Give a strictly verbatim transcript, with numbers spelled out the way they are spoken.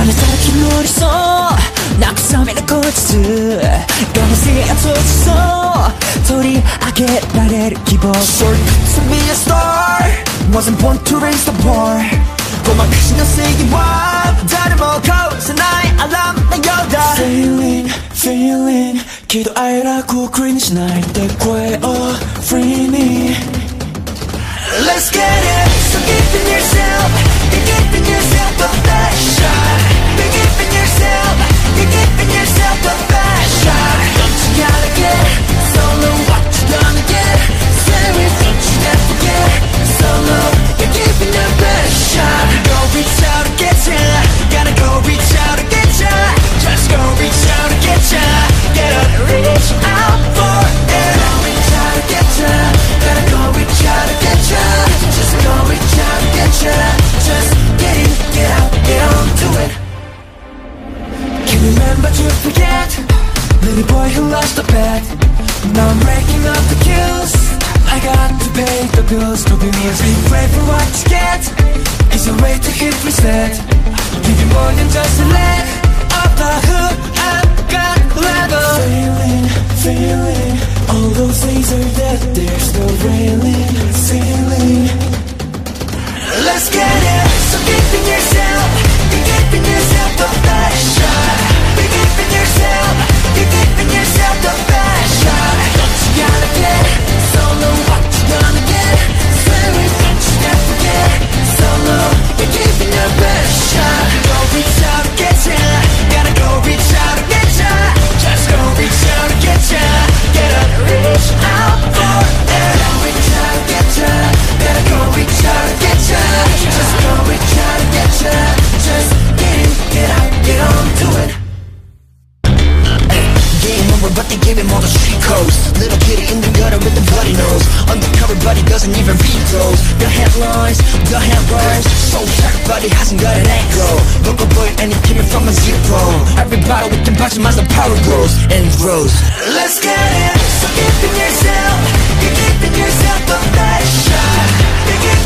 あなただけの理想慰めの後日悲しい後そう取り上げられる希望 Short to be a star Wasn't born to raise the barごまかしの正義は誰も壊せないアラームのようだ Feeling, feeling 喜怒哀楽を繰りにしないで声を Free me Let's get it So give in yourself You're giving yourself the best shot You're giving yourself You're giving yourself the best shot Don't you gotta get Solo what you gonna get Say it don't you ever get Solo You're giving your best shot Go reach out and get ya Gotta go reach out and get ya Just go reach out and get ya Get up and reach out for it Go reach out and get ya Gotta go reach out and get ya Just go reach out and get ya Just get in, get out, get on to it Can you remember to forget Little boy who lost the bet Now I'm breaking up the kills I got to pay the bills To be means be afraid for what you get It's a way to hit reset Give you more than just a leg Off the hook, I've got level Feeling, feeling All those things are dead They're still railing, ceiling Let's get it So give in yourself You're giving yourself the best shot You're giving yourself You're giving yourself the best shot Don't you gotta get Solo what you gonna get Swear it don't you ever get Solo You're giving your best shot Go reach out and get ya Gotta go reach out and get ya Just go reach out and get ya Get up and reach out for it Go reach out and get ya Gotta go reach out and get ya Just go reach out and get ya Just get in, get out, get on to it Game over but they gave him all the street codes Little kitty in the gutter with the bloody nose Undercover but he doesn't even read those The headlines, the headlines So fat but he hasn't got an ankle Local boy and he came in from a zero Everybody we can punch him as the power grows and grows Let's get it! So give in yourself You're giving yourself the best shot You're giving